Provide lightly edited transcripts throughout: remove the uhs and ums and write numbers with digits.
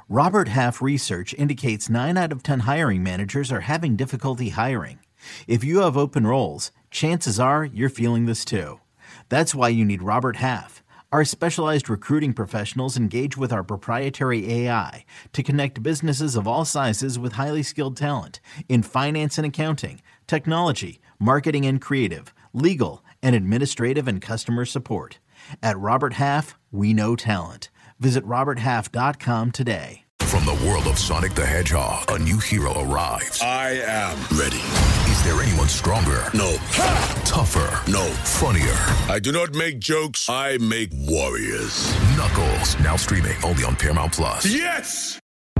Robert Half research indicates 9 out of 10 hiring managers are having difficulty hiring. If you have open roles, chances are you're feeling this too. That's why you need Robert Half. Our specialized recruiting professionals engage with our proprietary AI to connect businesses of all sizes with highly skilled talent in finance and accounting, technology, marketing and creative, legal, and administrative and customer support. At Robert Half, we know talent. Visit roberthalf.com today. From the world of Sonic the Hedgehog, a new hero arrives. I am ready. Is there anyone stronger? No. Ha! Tougher? No. Funnier? I do not make jokes. I make warriors. Knuckles, now streaming only on Paramount Plus. Yes!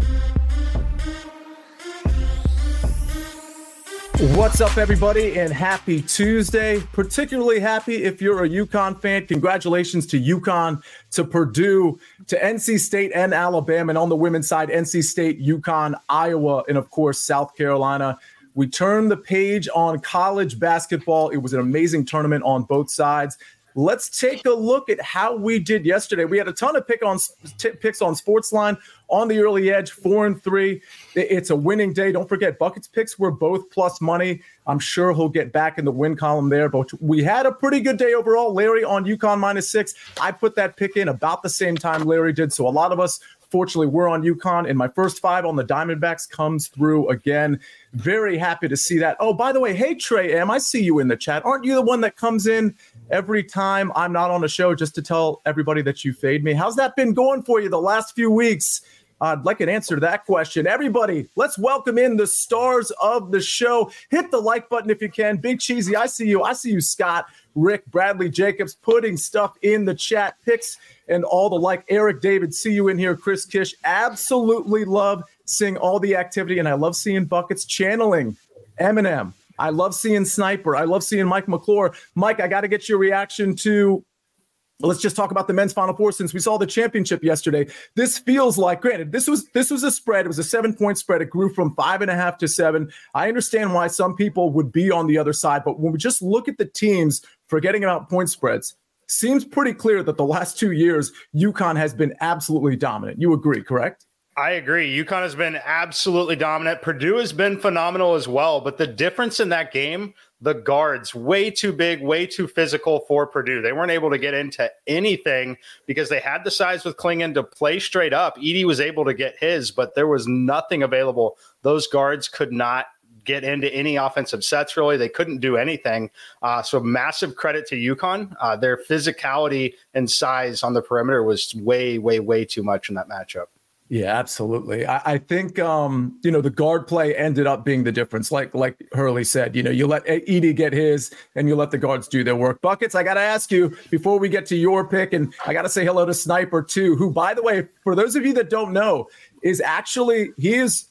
What's up, everybody, and happy Tuesday. Particularly happy if you're a UConn fan. Congratulations to UConn, to Purdue, to NC State and Alabama, and on the women's side, NC State, UConn, Iowa, and of course, South Carolina. We turned the page on college basketball. It was an amazing tournament on both sides. Let's take a look at how we did yesterday. We had a ton of picks on Sportsline on the early edge, 4-3. It's a winning day. Don't forget, Bucket's picks were both plus money. I'm sure he'll get back in the win column there. But we had a pretty good day overall. Larry on UConn -6. I put that pick in about the same time Larry did. So a lot of us, fortunately, we're on UConn. And my first 5 on the Diamondbacks comes through again. Very happy to see that. Oh, by the way, hey, Trey M., I see you in the chat. Aren't you the one that comes in every time I'm not on the show just to tell everybody that you fade me? How's that been going for you the last few weeks? I'd like an answer to that question. Everybody, let's welcome in the stars of the show. Hit the like button if you can. Big Cheesy, I see you. I see you, Scott, Rick, Bradley, Jacobs, putting stuff in the chat, picks and all the like. Eric, David, see you in here. Chris Kish, absolutely love seeing all the activity, and I love seeing Buckets channeling Eminem. I love seeing Sniper. I love seeing Mike McClure. Mike, I got to get your reaction to, let's just talk about the men's Final Four since we saw the championship yesterday. This feels like, granted, this was a spread. It was a 7-point spread. It grew from 5.5 to 7. I understand why some people would be on the other side, but when we just look at the teams, forgetting about point spreads, seems pretty clear that the last 2 years, UConn has been absolutely dominant. You agree, correct? I agree. UConn has been absolutely dominant. Purdue has been phenomenal as well. But the difference in that game, the guards, way too big, way too physical for Purdue. They weren't able to get into anything because they had the size with Klingon to play straight up. Edey was able to get his, but there was nothing available. Those guards could not get into any offensive sets, really. They couldn't do anything. So massive credit to UConn. Their physicality and size on the perimeter was way, way, way too much in that matchup. Yeah, absolutely. I think, the guard play ended up being the difference. Like Hurley said, you let Edey get his and you let the guards do their work. Buckets, I got to ask you before we get to your pick, and I got to say hello to Sniper too, who, by the way, for those of you that don't know, is actually, he's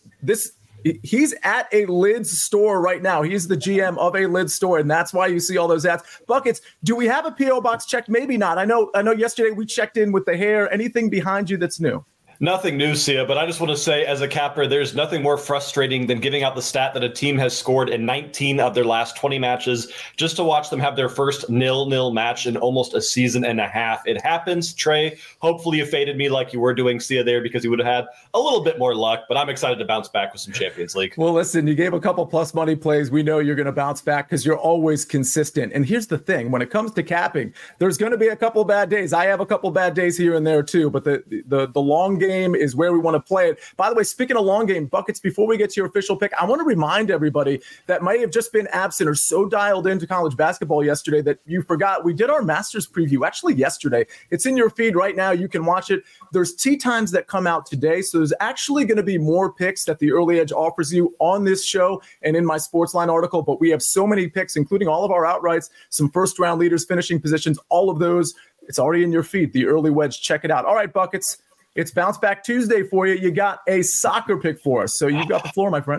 at a Lids store right now. He's the GM of a Lids store, and that's why you see all those ads. Buckets, do we have a P.O. box checked? Maybe not. I know yesterday we checked in with the hair. Anything behind you that's new? Nothing new, Sia, but I just want to say as a capper, there's nothing more frustrating than giving out the stat that a team has scored in 19 of their last 20 matches just to watch them have their first 0-0 match in almost a season and a half. It happens, Trey. Hopefully you faded me like you were doing, Sia, there because you would have had a little bit more luck, but I'm excited to bounce back with some Champions League. Well, listen, you gave a couple plus money plays. We know you're going to bounce back because you're always consistent. And here's the thing. When it comes to capping, there's going to be a couple bad days. I have a couple bad days here and there too, but the long game is where we want to play it. By the way, speaking of long game, Buckets, before we get to your official pick, I want to remind everybody that might have just been absent or so dialed into college basketball yesterday that you forgot. We did our Masters preview actually yesterday. It's in your feed right now. You can watch it. There's tee times that come out today. So there's actually going to be more picks that the Early Edge offers you on this show and in my Sportsline article. But we have so many picks, including all of our outrights, some first round leaders, finishing positions, all of those. It's already in your feed, the Early Wedge. Check it out. All right, Buckets. It's Bounce Back Tuesday for you. You got a soccer pick for us. So you've got the floor, my friend.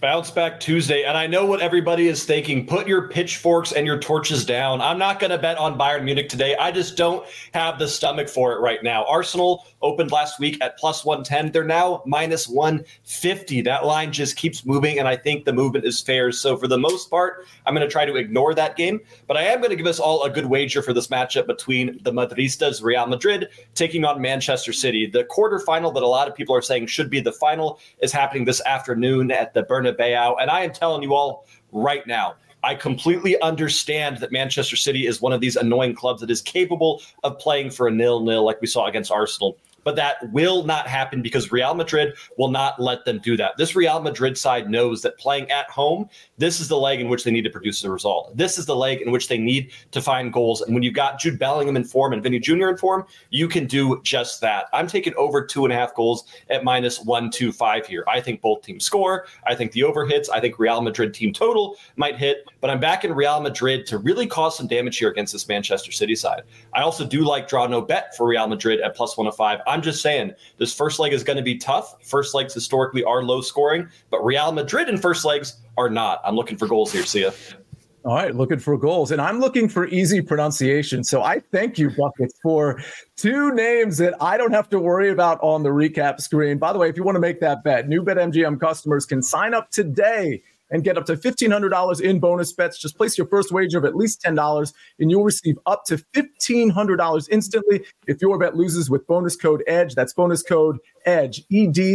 Bounce Back Tuesday, and I know what everybody is thinking. Put your pitchforks and your torches down. I'm not going to bet on Bayern Munich today. I just don't have the stomach for it right now. Arsenal opened last week at plus 110. They're now minus 150. That line just keeps moving, and I think the movement is fair. So for the most part, I'm going to try to ignore that game, but I am going to give us all a good wager for this matchup between the Madristas, Real Madrid, taking on Manchester City. The quarterfinal that a lot of people are saying should be the final is happening this afternoon at the Bernabeu. And I am telling you all right now, I completely understand that Manchester City is one of these annoying clubs that is capable of playing for a 0-0 like we saw against Arsenal. But that will not happen because Real Madrid will not let them do that. This Real Madrid side knows that playing at home, this is the leg in which they need to produce a result. This is the leg in which they need to find goals. And when you've got Jude Bellingham in form and Vinny Jr. in form, you can do just that. I'm taking over 2.5 goals at minus 125 here. I think both teams score. I think the over hits. I think Real Madrid team total might hit. But I'm back in Real Madrid to really cause some damage here against this Manchester City side. I also do like draw no bet for Real Madrid at plus 105. I'm just saying this first leg is going to be tough. First legs historically are low scoring, but Real Madrid in first legs are not. I'm looking for goals here, Sia. All right, looking for goals. And I'm looking for easy pronunciation. So I thank you, Buckets, for two names that I don't have to worry about on the recap screen. By the way, if you want to make that bet, new BetMGM customers can sign up today and get up to $1,500 in bonus bets. Just place your first wager of at least $10, and you'll receive up to $1,500 instantly if your bet loses with bonus code EDGE. That's bonus code EDGE,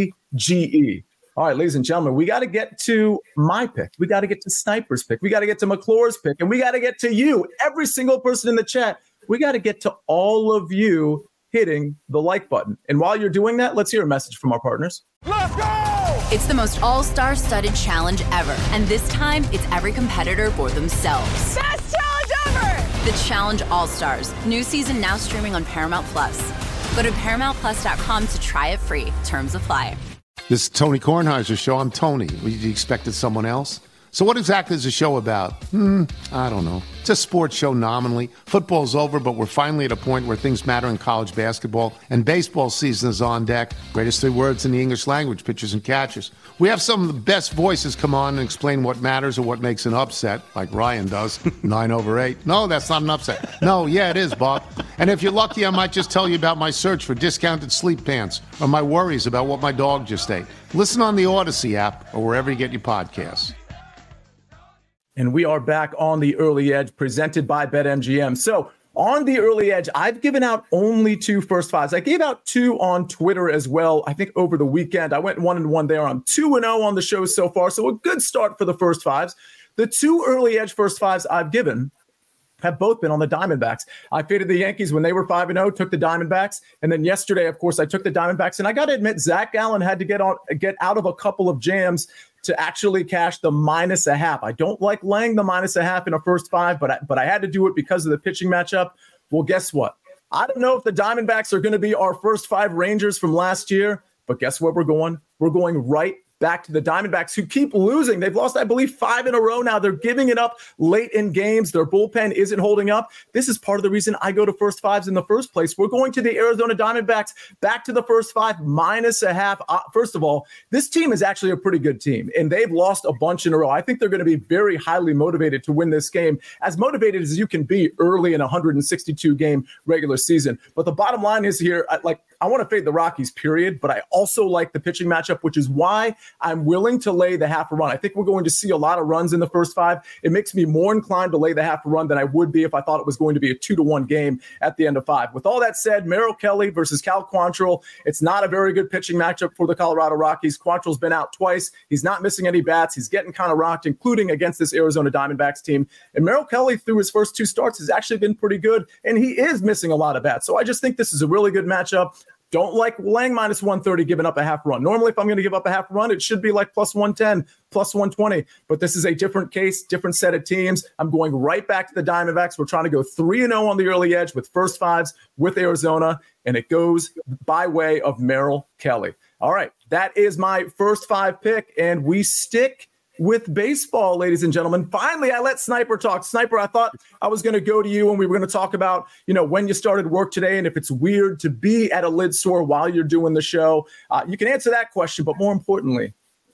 EDGE. All right, ladies and gentlemen, we got to get to my pick. We got to get to Sniper's pick. We got to get to McClure's pick, and we got to get to you, every single person in the chat. We got to get to all of you hitting the like button. And while you're doing that, let's hear a message from our partners. Let's go! It's the most all-star studded challenge ever. And this time, it's every competitor for themselves. Best challenge ever! The Challenge All-Stars. New season now streaming on Paramount+. Go to ParamountPlus.com to try it free. Terms apply. This is Tony Kornheiser's show. I'm Tony. You expected someone else? So what exactly is the show about? I don't know. It's a sports show nominally. Football's over, but we're finally at a point where things matter in college basketball, and baseball season is on deck. Greatest 3 words in the English language, pitchers and catchers. We have some of the best voices come on and explain what matters or what makes an upset, like Ryan does, 9/8. No, that's not an upset. No, yeah, it is, Bob. And if you're lucky, I might just tell you about my search for discounted sleep pants or my worries about what my dog just ate. Listen on the Odyssey app or wherever you get your podcasts. And we are back on the Early Edge presented by BetMGM. So on the Early Edge, I've given out only 2 first fives. I gave out 2 on Twitter as well. I think over the weekend, I went 1-1 there. I'm 2-0 on the show so far. So a good start for the first fives. The 2 Early Edge first fives I've given have both been on the Diamondbacks. I faded the Yankees when they were 5-0, took the Diamondbacks. And then yesterday, of course, I took the Diamondbacks. And I got to admit, Zach Gallen had to get out of a couple of jams to actually cash the -0.5. I don't like laying the -0.5 in a first five, but I had to do it because of the pitching matchup. Well, guess what? I don't know if the Diamondbacks are going to be our first 5 Rangers from last year, but guess where we're going? We're going right back to the Diamondbacks, who keep losing. They've lost, I believe, 5 in a row now. They're giving it up late in games. Their bullpen isn't holding up. This is part of the reason I go to first fives in the first place. We're going to the Arizona Diamondbacks, back to the first 5, -0.5. First of all, this team is actually a pretty good team, and they've lost a bunch in a row. I think they're going to be very highly motivated to win this game, as motivated as you can be early in a 162-game regular season. But the bottom line is here, I want to fade the Rockies, period, but I also like the pitching matchup, which is why I'm willing to lay the half a run. I think we're going to see a lot of runs in the first 5. It makes me more inclined to lay the half a run than I would be if I thought it was going to be a 2-1 game at the end of 5. With all that said, Merrill Kelly versus Cal Quantrill, it's not a very good pitching matchup for the Colorado Rockies. Quantrill's been out twice. He's not missing any bats. He's getting kind of rocked, including against this Arizona Diamondbacks team. And Merrill Kelly, through his first 2 starts, has actually been pretty good, and he is missing a lot of bats. So I just think this is a really good matchup. Don't like laying -130, giving up a half run. Normally, if I'm going to give up a half run, it should be like +110, +120. But this is a different case, different set of teams. I'm going right back to the Diamondbacks. We're trying to go 3-0 on the Early Edge with first fives with Arizona, and it goes by way of Merrill Kelly. All right, that is my first 5 pick, and we stick with baseball, ladies and gentlemen. Finally, I let Sniper talk. Sniper, I thought I was going to go to you and we were going to talk about, when you started work today and if it's weird to be at a lid store while you're doing the show. You can answer that question, but more importantly,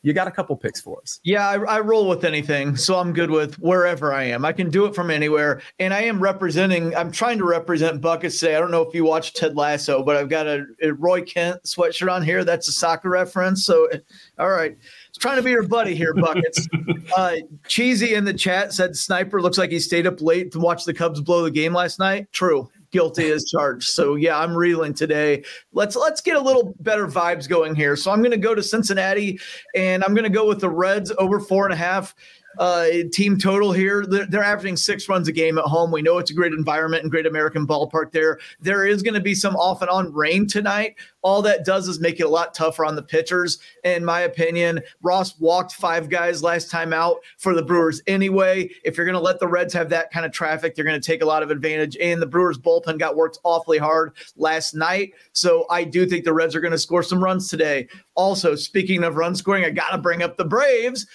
you got a couple picks for us. Yeah, I roll with anything, so I'm good with wherever I am. I can do it from anywhere, and I'm trying to represent Buckets today. I don't know if you watched Ted Lasso, but I've got a Roy Kent sweatshirt on here. That's a soccer reference. So, all right. Trying to be your buddy here, Buckets. Cheesy in the chat said Sniper looks like he stayed up late to watch the Cubs blow the game last night. True. Guilty as charged. So yeah, I'm reeling today. Let's get a little better vibes going here. So I'm going to go to Cincinnati, and I'm going to go with the Reds over 4.5. Team total here. They're averaging 6 runs a game at home. We know it's a great environment and great American ballpark there. There is going to be some off and on rain tonight. All that does is make it a lot tougher on the pitchers. In my opinion, Ross walked 5 guys last time out for the Brewers anyway. If you're going to let the Reds have that kind of traffic, they're going to take a lot of advantage. And the Brewers bullpen got worked awfully hard last night. So I do think the Reds are going to score some runs today. Also, speaking of run scoring, I got to bring up the Braves.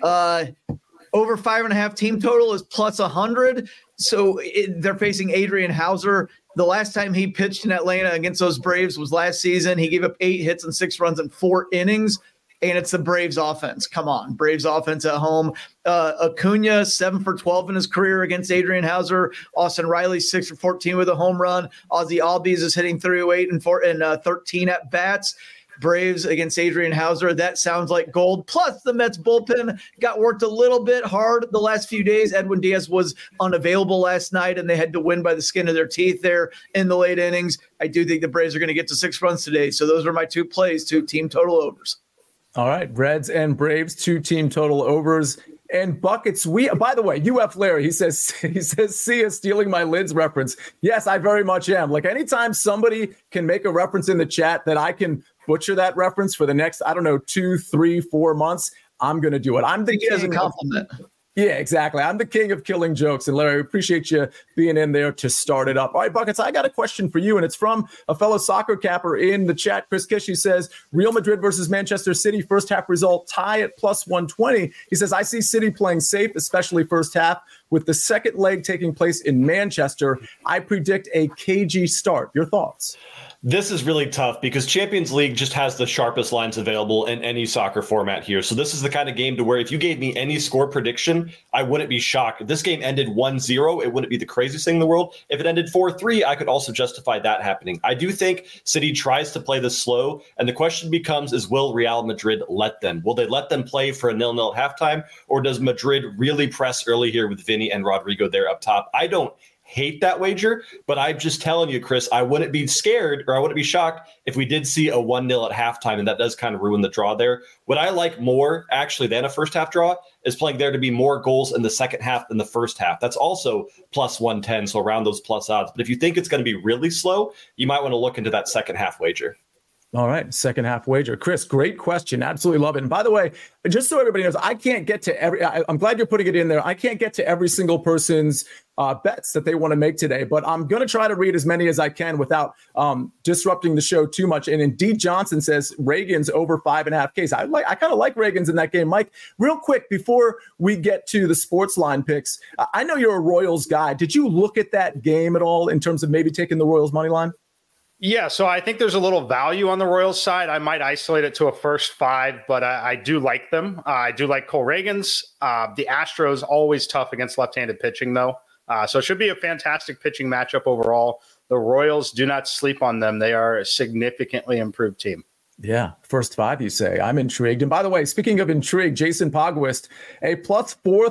Over 5.5 team total is plus 100. So they're facing Adrian Hauser. The last time he pitched in Atlanta against those Braves was last season. He gave up 8 hits and 6 runs in 4 innings. And it's the Braves offense. Come on, Braves offense at home. Acuna, 7 for 12 in his career against Adrian Hauser. Austin Riley, 6 for 14 with a home run. Ozzie Albies is hitting 308 and 13 at bats. Braves against Adrian Hauser. That sounds like gold. Plus, the Mets bullpen got worked a little bit hard the last few days. Edwin Diaz was unavailable last night, and they had to win by the skin of their teeth there in the late innings. I do think the Braves are going to get to 6 runs today. So those are my 2 plays, 2 team total overs. All right, Reds and Braves, 2 team total overs. And Buckets, by the way, UF Larry, he says, see us stealing my lids reference. Yes, I very much am. Like anytime somebody can make a reference in the chat that I can butcher that reference for the next, 2, 3, 4 months, I'm going to do it. I'm the king as a compliment. Yeah, exactly. I'm the king of killing jokes. And Larry, I appreciate you being in there to start it up. All right, Buckets, I got a question for you, and it's from a fellow soccer capper in the chat. Chris Kish, he says, Real Madrid versus Manchester City, first half result tie at plus 120. He says, I see City playing safe, especially first half. With the second leg taking place in Manchester, I predict a cagey start. Your thoughts? This is really tough because Champions League just has the sharpest lines available in any soccer format here. So this is the kind of game to where if you gave me any score prediction, I wouldn't be shocked. If this game ended 1-0, it wouldn't be the craziest thing in the world. If it ended 4-3, I could also justify that happening. I do think City tries to play this slow, and the question becomes is will Real Madrid let them? Will they let them play for a 0-0 at halftime, or does Madrid really press early here with Vinny and Rodrigo there up top? I don't hate that wager, but I'm just telling you, Chris, I wouldn't be scared or I wouldn't be shocked if we did see a 1-0 at halftime, and that does kind of ruin the draw there. What I like more actually than a first half draw is playing there to be more goals in the second half than the first half. That's also plus 110, so around those plus odds. But if you think it's going to be really slow, you might want to look into that second half wager. All right, second half wager. Chris, great question. Absolutely love it. And by the way, just so everybody knows, I can't get to I'm glad you're putting it in there. I can't get to every single person's bets that they want to make today, but I'm going to try to read as many as I can without disrupting the show too much. And Indeed Johnson says Reagan's over 5.5 Ks. I kind of like Reagan's in that game. Mike, real quick, before we get to the sports line picks, I know you're a Royals guy. Did you look at that game at all in terms of maybe taking the Royals money line? Yeah, so I think there's a little value on the Royals side. I might isolate it to a first 5, but I do like them. I do like Cole Reagans. The Astros always tough against left-handed pitching, though. So it should be a fantastic pitching matchup overall. The Royals, do not sleep on them. They are a significantly improved team. Yeah, first 5, you say. I'm intrigued. And by the way, speaking of intrigue, Jason Pogwist, a plus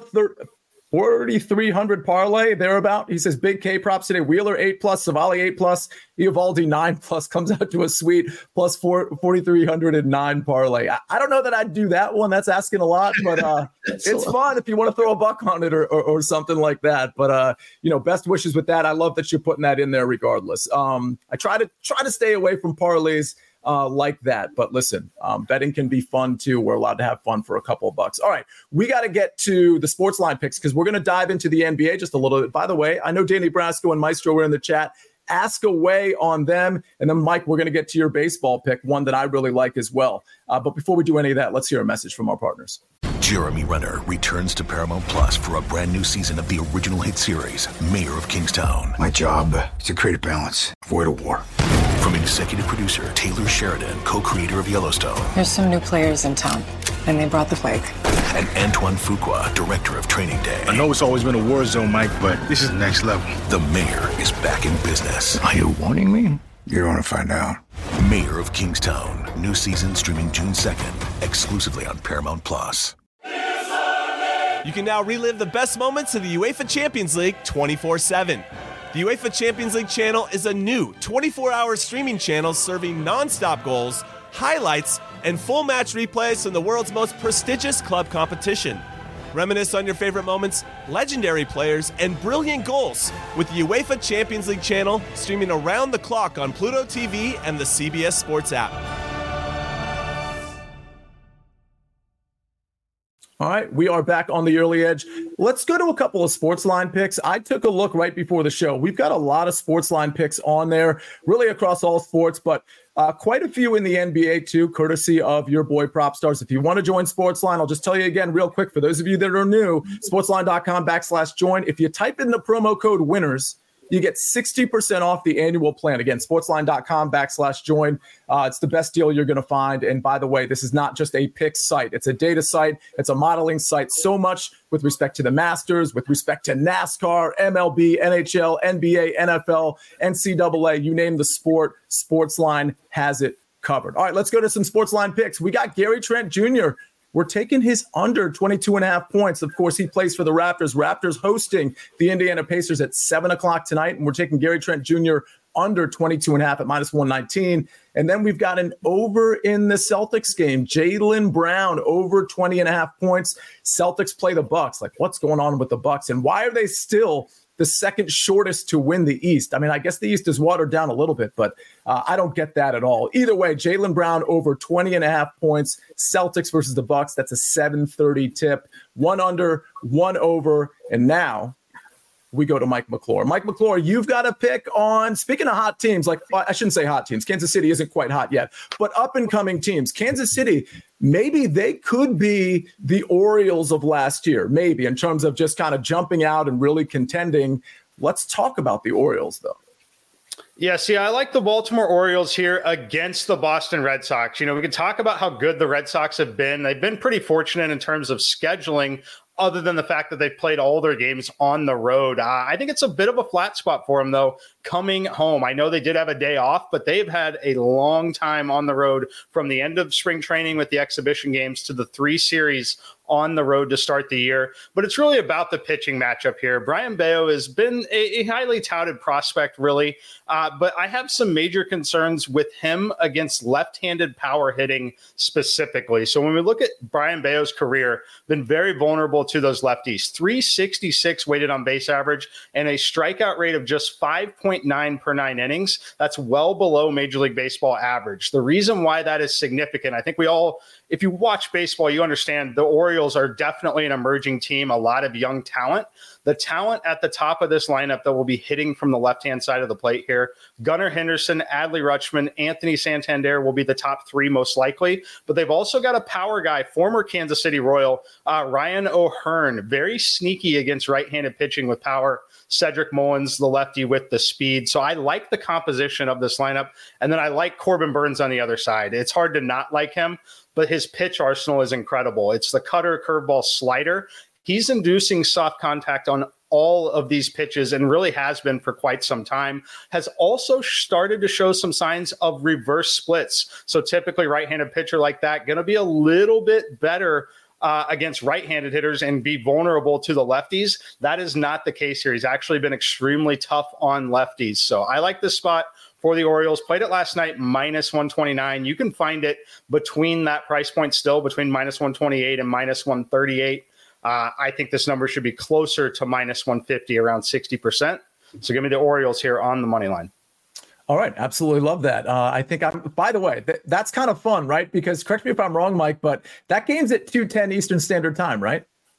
4,300 parlay thereabout. He says big K props today. Wheeler 8+, Savali 8+, Eovaldi 9+, comes out to a sweet plus 4,309 parlay. I don't know that I'd do that one. That's asking a lot, but it's fun if you want to throw a buck on it or something like that. But best wishes with that. I love that you're putting that in there regardless. I try to stay away from parlays like that. But listen, betting can be fun too. We're allowed to have fun for a couple of bucks. All right, we got to get to the sports line picks because we're going to dive into the NBA just a little bit. By the way, I know Danny Brasco and Maestro were in the chat. Ask away on them. And then, Mike, we're going to get to your baseball pick, one that I really like as well. But before we do any of that, let's hear a message from our partners. Jeremy Renner returns to Paramount Plus for a brand new season of the original hit series, Mayor of Kingstown. My job is to create a balance, avoid a war. From executive producer Taylor Sheridan, co-creator of Yellowstone. There's some new players in town. And they brought the plague. And Antoine Fuqua, director of Training Day. I know it's always been a war zone, Mike, but this is next level. The mayor is back in business. Are you warning me? You're going to find out. Mayor of Kingstown. New season streaming June 2nd, exclusively on Paramount Plus. You can now relive the best moments of the UEFA Champions League 24/7. The UEFA Champions League channel is a new 24-hour streaming channel serving non-stop goals, highlights, and full match replays from the world's most prestigious club competition. Reminisce on your favorite moments, legendary players, and brilliant goals with the UEFA Champions League channel streaming around the clock on Pluto TV and the CBS Sports app. All right, we are back on the early edge. Let's go to a couple of sports line picks. I took a look right before the show. We've got a lot of sports line picks on there, really across all sports, but quite a few in the NBA too, courtesy of your boy PropStars. If you want to join Sportsline, I'll just tell you again real quick, for those of you that are new, sportsline.com/join. If you type in the promo code WINNERS, you get 60% off the annual plan. Again, sportsline.com/join. It's the best deal you're going to find. And by the way, this is not just a pick site. It's a data site. It's a modeling site. So much with respect to the Masters, with respect to NASCAR, MLB, NHL, NBA, NFL, NCAA, you name the sport, Sportsline has it covered. All right, let's go to some Sportsline picks. We got Gary Trent Jr. We're taking his under 22.5 points. Of course, he plays for the Raptors. Raptors hosting the Indiana Pacers at 7 o'clock tonight. And we're taking Gary Trent Jr. under 22.5 at -119. And then we've got an over in the Celtics game. Jaylen Brown over 20.5 points. Celtics play the Bucks. Like, what's going on with the Bucks? And why are they still the second shortest to win the East? I mean, I guess the East is watered down a little bit, but I don't get that at all. Either way, Jaylen Brown over 20.5 points. Celtics versus the Bucks. That's a 7:30 tip. One under, one over. And now we go to Mike McClure. Mike McClure, you've got a pick on, speaking of hot teams, like I shouldn't say hot teams. Kansas City isn't quite hot yet, but up-and-coming teams. Kansas City, maybe they could be the Orioles of last year, maybe, in terms of just kind of jumping out and really contending. Let's talk about the Orioles, though. Yeah, see, I like the Baltimore Orioles here against the Boston Red Sox. You know, we can talk about how good the Red Sox have been. They've been pretty fortunate in terms of scheduling, other than the fact that they've played all their games on the road. I think it's a bit of a flat spot for them, though, coming home. I know they did have a day off, but they've had a long time on the road from the end of spring training with the exhibition games to the 3 series on the road to start the year. But it's really about the pitching matchup here. Brayan Bello has been a highly touted prospect, really, but I have some major concerns with him against left-handed power hitting specifically. So when we look at Brayan Bello's career, been very vulnerable to those lefties. 366 weighted on base average and a strikeout rate of just 5.9 per 9 innings. That's well below Major League Baseball average. The reason why that is significant, I think we all, if you watch baseball, you understand the Orioles are definitely an emerging team, a lot of young talent. The talent at the top of this lineup that will be hitting from the left-hand side of the plate here, Gunnar Henderson, Adley Rutschman, Anthony Santander will be the top 3 most likely. But they've also got a power guy, former Kansas City Royal, Ryan O'Hearn, very sneaky against right-handed pitching with power. Cedric Mullins, the lefty with the speed. So I like the composition of this lineup. And then I like Corbin Burns on the other side. It's hard to not like him, but his pitch arsenal is incredible. It's the cutter, curveball, slider. He's inducing soft contact on all of these pitches and really has been for quite some time. Has also started to show some signs of reverse splits. So typically right-handed pitcher like that, going to be a little bit better against right-handed hitters and be vulnerable to the lefties. That is not the case here. He's actually been extremely tough on lefties. So I like this spot for the Orioles. Played it last night, -129. You can find it between that price point still, between -128 and -138. I think this number should be closer to -150, around 60%. So give me the Orioles here on the money line. All right. Absolutely love that. I think by the way, that's kind of fun, right? Because correct me if I'm wrong, Mike, but that game's at 2:10 Eastern Standard Time, right?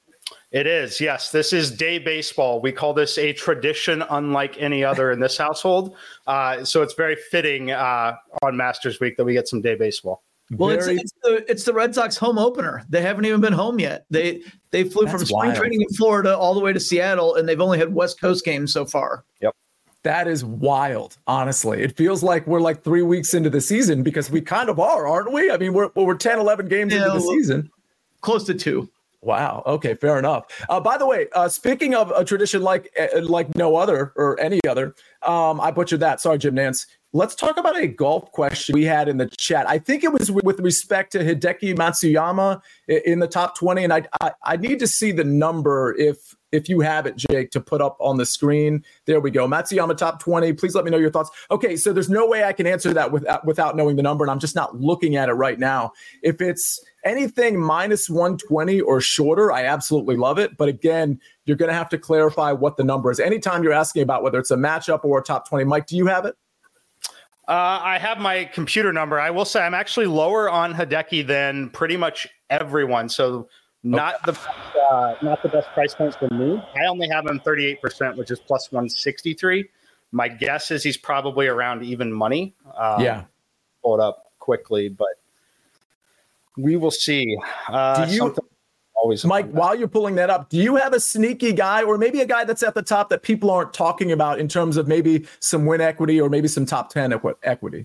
It is. Yes. This is day baseball. We call this a tradition unlike any other in this household. So it's very fitting on Masters Week that we get some day baseball. Well, it's the Red Sox home opener. They haven't even been home yet. They flew from spring training in Florida all the way to Seattle, and they've only had West Coast games so far. Yep. That is wild, honestly. It feels like we're like 3 weeks into the season because we kind of are, aren't we? I mean, we're 10, 11 games into the season. close to 2. Wow. Okay, fair enough. By the way, speaking of a tradition like no other or any other, I butchered that. Sorry, Jim Nance. Let's talk about a golf question we had in the chat. I think it was with respect to Hideki Matsuyama in the top 20, and I need to see the number if you have it, Jake, to put up on the screen. There we go. Matsuyama top 20. Please let me know your thoughts. Okay, so there's no way I can answer that without knowing the number, and I'm just not looking at it right now. If it's anything minus 120 or shorter, I absolutely love it. But again, you're going to have to clarify what the number is. Anytime you're asking about whether it's a matchup or a top 20, Mike, do you have it? I have my computer number. I will say I'm actually lower on Hideki than pretty much everyone. So not the best price points for me. I only have him 38%, which is plus 163. My guess is he's probably around even money. Pull it up quickly, but we will see. Mike, while you're pulling that up, do you have a sneaky guy or maybe a guy that's at the top that people aren't talking about in terms of maybe some win equity or maybe some top 10 equity?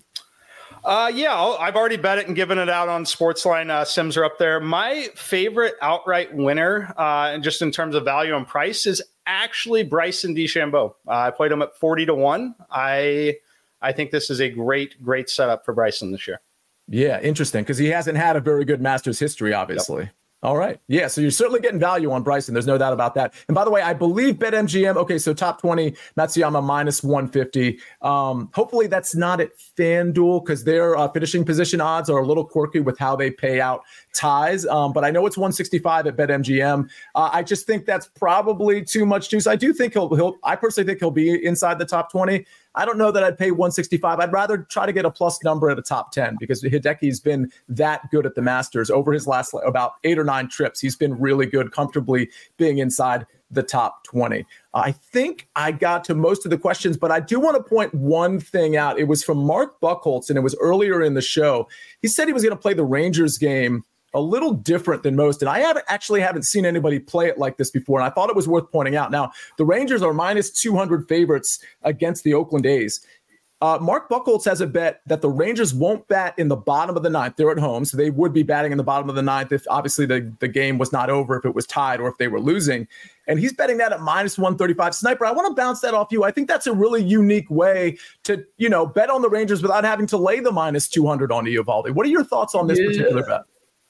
I've already bet it and given it out on Sportsline. Sims are up there. My favorite outright winner, and just in terms of value and price, is actually Bryson DeChambeau. I played him at 40-1. I think this is a great setup for Bryson this year. Yeah, interesting, because he hasn't had a very good Masters history, obviously. Yep. All right. Yeah, so you're certainly getting value on Bryson. There's no doubt about that. And by the way, I believe BetMGM, okay, so top 20, Matsuyama minus 150. Hopefully that's not at FanDuel because their finishing position odds are a little quirky with how they pay out ties. But I know it's 165 at BetMGM. I just think that's probably too much juice. I do think I personally think he'll be inside the top 20. I don't know that I'd pay 165. I'd rather try to get a plus number at a top 10 because Hideki's been that good at the Masters over his last about 8 or 9 trips. He's been really good, comfortably being inside the top 20. I think I got to most of the questions, but I do want to point one thing out. It was from Mark Buchholz, and it was earlier in the show. He said he was going to play the Rangers game a little different than most. And I haven't seen anybody play it like this before. And I thought it was worth pointing out. Now, the Rangers are minus 200 favorites against the Oakland A's. Mark Buchholz has a bet that the Rangers won't bat in the bottom of the 9th. They're at home, so they would be batting in the bottom of the 9th if obviously the game was not over, if it was tied, or if they were losing. And he's betting that at minus 135. Sniper, I want to bounce that off you. I think that's a really unique way to, bet on the Rangers without having to lay the minus 200 on Eovaldi. What are your thoughts on this particular bet?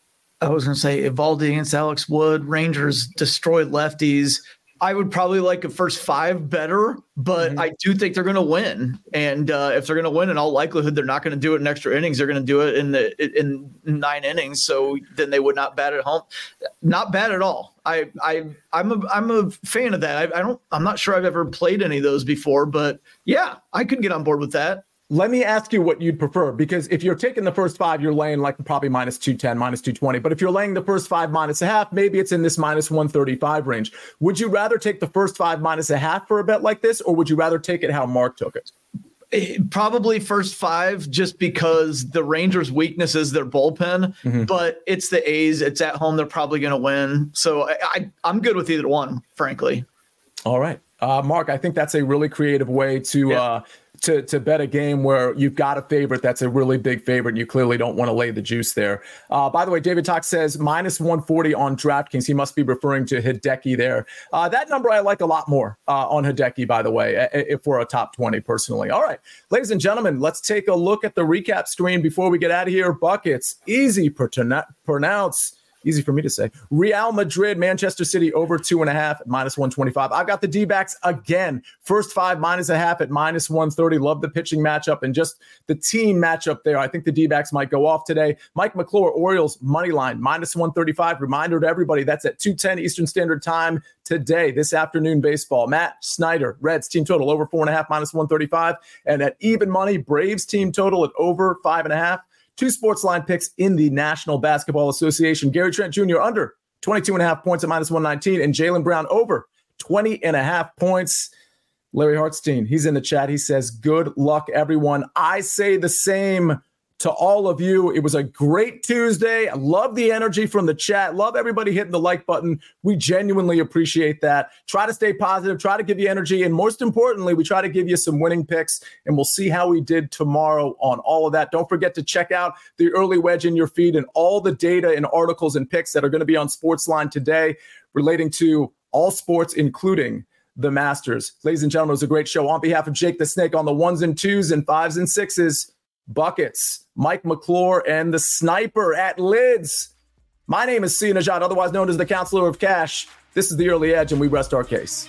I was going to say Eovaldi against Alex Wood. Rangers destroyed lefties. I would probably like a first 5 better, but I do think they're going to win. And if they're going to win, in all likelihood, they're not going to do it in extra innings. They're going to do it in 9 innings. So then they would not bat at home. Not bad at all. I'm a fan of that. I'm not sure I've ever played any of those before, but yeah, I could get on board with that. Let me ask you what you'd prefer, because if you're taking the first 5, you're laying like probably minus 210, minus 220. But if you're laying the first 5 minus a half, maybe it's in this minus 135 range. Would you rather take the first 5 minus a half for a bet like this, or would you rather take it how Mark took it? Probably first 5, just because the Rangers' weakness is their bullpen, but it's the A's. It's at home. They're probably going to win. So I'm good with either one, frankly. All right. Mark, I think that's a really creative way to bet a game where you've got a favorite that's a really big favorite and you clearly don't want to lay the juice there. By the way, David Talk says minus 140 on DraftKings. He must be referring to Hideki there. That number I like a lot more on Hideki, by the way, if we're a top 20 personally. All right, ladies and gentlemen, let's take a look at the recap screen before we get out of here. Buckets, easy pronounce. Easy for me to say. Real Madrid, Manchester City over 2.5 at minus 125. I've got the D-backs again. First 5 minus a half at minus 130. Love the pitching matchup and just the team matchup there. I think the D-backs might go off today. Mike McClure, Orioles money line minus 135. Reminder to everybody, that's at 2:10 Eastern Standard Time today, this afternoon baseball. Matt Snyder, Reds team total over 4.5 minus 135. And at even money, Braves team total at over 5.5. 2 sports line picks in the National Basketball Association. Gary Trent Jr. under 22.5 points at minus 119, and Jaylen Brown over 20.5 points. Larry Hartstein, he's in the chat. He says, good luck, everyone. I say the same to all of you. It was a great Tuesday. I love the energy from the chat. Love everybody hitting the like button. We genuinely appreciate that. Try to stay positive, try to give you energy, and most importantly, we try to give you some winning picks, and we'll see how we did tomorrow on all of that. Don't forget to check out the early wedge in your feed and all the data and articles and picks that are going to be on Sportsline today relating to all sports, including the Masters. Ladies and gentlemen, it was a great show. On behalf of Jake the Snake on the 1s and 2s and 5s and 6s, Buckets, Mike McClure, and the Sniper at Lids. My name is Sia Nejad, otherwise known as the Counselor of Cash. This is The Early Edge, and we rest our case.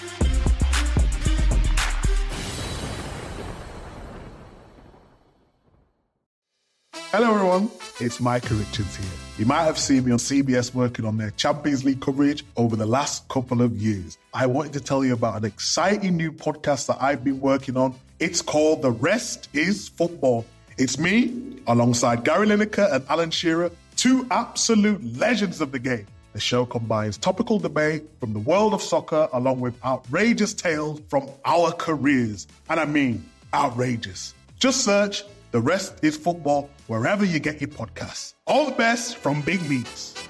Hello everyone, it's Micah Richards here. You might have seen me on CBS working on their Champions League coverage over the last couple of years. I wanted to tell you about an exciting new podcast that I've been working on. It's called The Rest is Football. It's me, alongside Gary Lineker and Alan Shearer, two absolute legends of the game. The show combines topical debate from the world of soccer along with outrageous tales from our careers. And I mean outrageous. Just search The Rest is Football wherever you get your podcasts. All the best from Big Meats.